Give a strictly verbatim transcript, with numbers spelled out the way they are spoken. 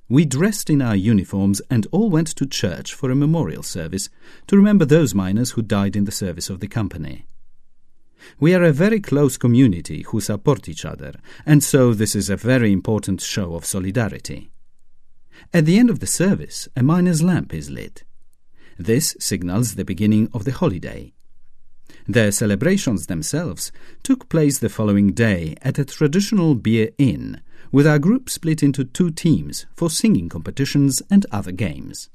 We dressed in our uniforms and all went to church for a memorial service to remember those miners who died in the service of the company. We are a very close community who support each other, and so this is a very important show of solidarity. At the end of the service, a miner's lamp is lit. This signals the beginning of the holiday. The celebrations themselves took place the following day at a traditional beer inn, with our group split into two teams for singing competitions and other games.